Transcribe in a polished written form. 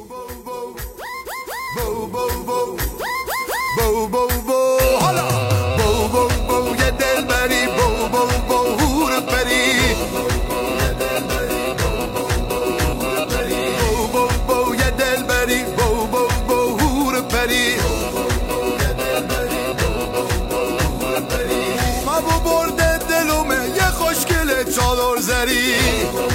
بو بو بو بو بو بو حالا بو بو بو یه دل بری بو بو بو هور پری بو بو بو یه دل بری بو بو بو هور پری ما بو برده دلومه یه خوشگل چادر زری